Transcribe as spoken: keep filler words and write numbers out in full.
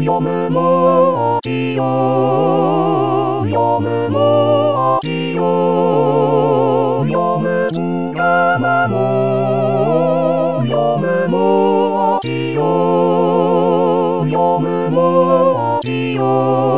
読むもちよ読むもちよ読むつかまも読むもちよ読むもちよ